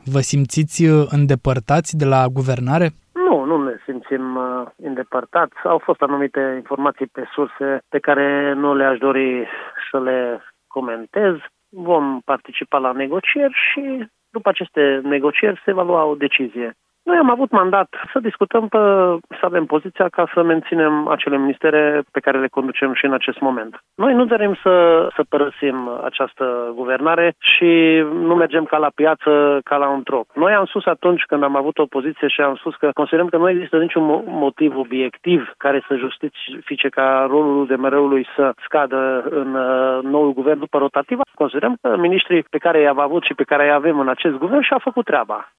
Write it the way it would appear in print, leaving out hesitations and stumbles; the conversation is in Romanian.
Vă simțiți îndepărtați de la guvernare? Nu ne simțim îndepărtați. Au fost anumite informații pe surse pe care nu le-aș dori să le comentez. Vom participa la negocieri și după aceste negocieri se va lua o decizie. Noi am avut mandat să discutăm, să avem poziția ca să menținem acele ministere pe care le conducem și în acest moment. Noi nu dorim să părăsim această guvernare și nu mergem ca la piață, ca la un troc. Noi am spus atunci când am avut o poziție și am spus că considerăm că nu există niciun motiv obiectiv care să justifice ca rolul DMR-ului să scadă în noul guvern după rotativă. Considerăm că ministrii pe care i-am avut și pe care i avem în acest guvern și-au făcut treaba.